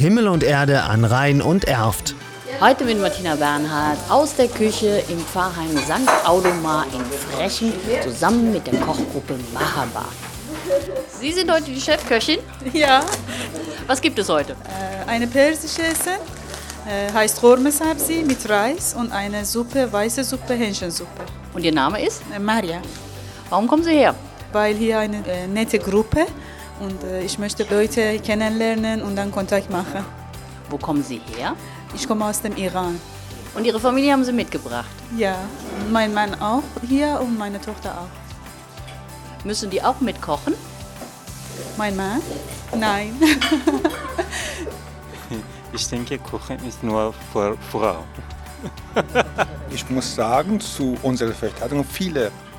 Himmel und Erde an Rhein und Erft. Heute mit Martina Bernhard aus der Küche im Pfarrheim St. Audomar in Frechen zusammen mit der Kochgruppe Mahaba. Sie sind heute die Chefköchin? Ja, Was gibt es heute? eine persische Essen, heißt Horme Sabzi mit Reis und eine Suppe, weiße Suppe, Hähnchensuppe. Und Ihr Name ist? Maria, Warum kommen Sie her? weil hier eine nette Gruppe und ich möchte Leute kennenlernen und dann Kontakt machen. Wo kommen Sie her? Ich komme aus dem Iran. Und Ihre Familie haben Sie mitgebracht. Ja, mein Mann auch hier und meine Tochter auch. Müssen die auch mitkochen? Mein Mann? Nein. Ich denke, Kochen ist nur für Frau. Ich muss sagen, zu unserer Verteidigung, viele